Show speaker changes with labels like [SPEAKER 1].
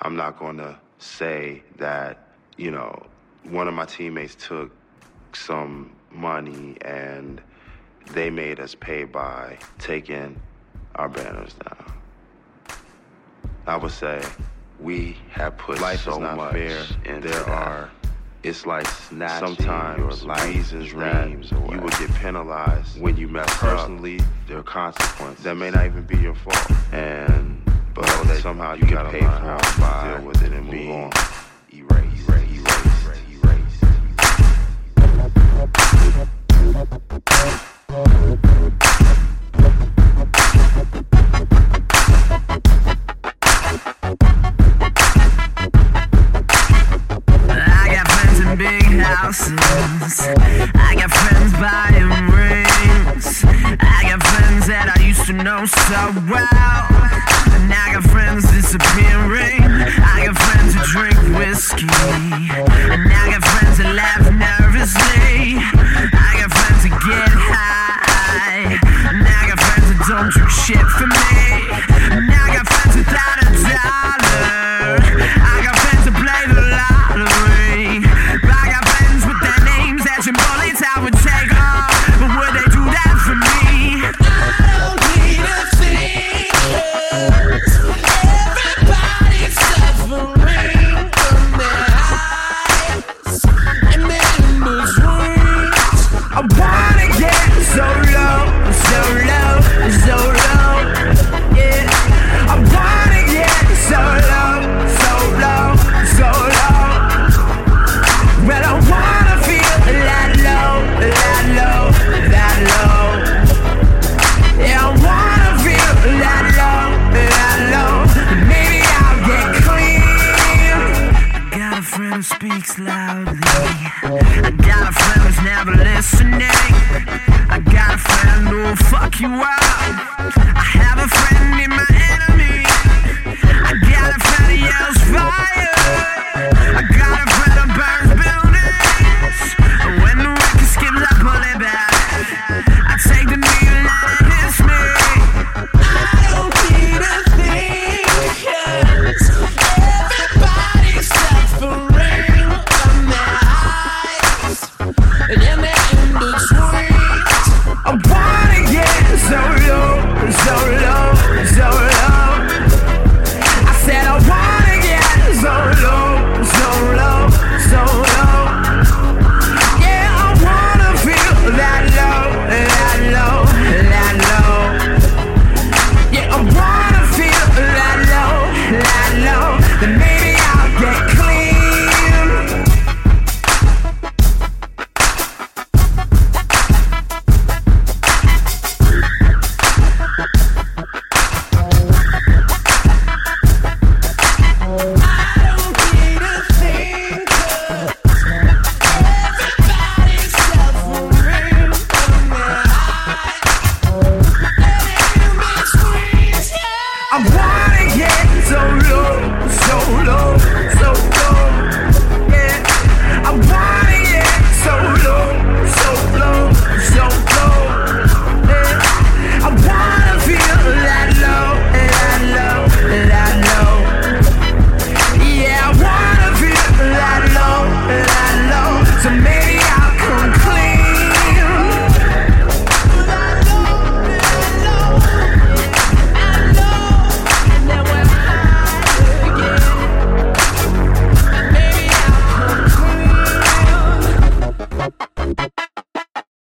[SPEAKER 1] I'm not going to say that, one of my teammates took some money and they made us pay by taking our banners down. I would say we have put life so much fair, and it's like sometimes reasons dreams that you will get penalized when you mess personally, up. There are consequences that may not even be your fault, but somehow you gotta learn how to deal with it and move on. Erase.
[SPEAKER 2] Big houses, I got friends buying rings, I got friends that I used to know so well, and I got friends disappearing, I got friends who drink whiskey, and I got friends that laugh nervously, I got friends that get high, and I got friends that don't do shit for me, and I got friends without a dollar, I got friends that play the lottery. I got friends with their names etching bullets I would take off, but would they do that for me? I don't need a thing, 'cause everybody's suffering from their highs and their in-betweens. I wanna get so low, yeah. I wanna get so low. Well, I wanna feel that low. Yeah, I wanna feel that low. Maybe I'll get clean. I got a friend who speaks loudly. I got a friend who's never listening. I got a friend who'll fuck you up. I have a friend in my enemy. I got a friend who yells fire. I got a friend who burns buildings. When the record skips, I pull it back. I take the needle and it hits me. I don't need a thing, 'cause everybody's suffering from their highs and their in-betweens. I wanna get so low. I said I wanna get so low. Yeah, I wanna feel that low. Yeah, I wanna feel that low. Then maybe I'll get clean. So low.